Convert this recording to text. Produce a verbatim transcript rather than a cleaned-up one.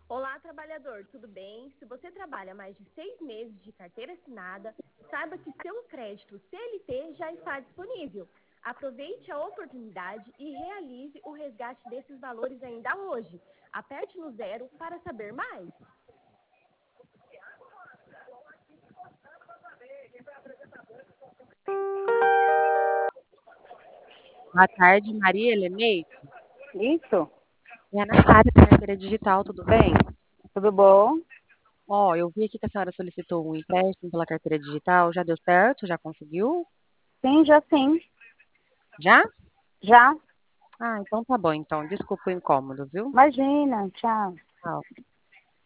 Olá, trabalhador, tudo bem? Se você trabalha mais de seis meses de carteira assinada, saiba que seu crédito C L T já está disponível. Aproveite a oportunidade e realize o resgate desses valores ainda hoje. Aperte no zero para saber mais. Boa tarde, Maria Helenei. Isso, É a Natália da Carteira Digital, tudo bem? tudo bom? Ó, eu vi aqui que a senhora solicitou um empréstimo pela Carteira Digital, já deu certo? Já conseguiu? Sim, já sim. Já? Já. Ah, então tá bom, então. Desculpa o incômodo, viu? Imagina, tchau. Tchau.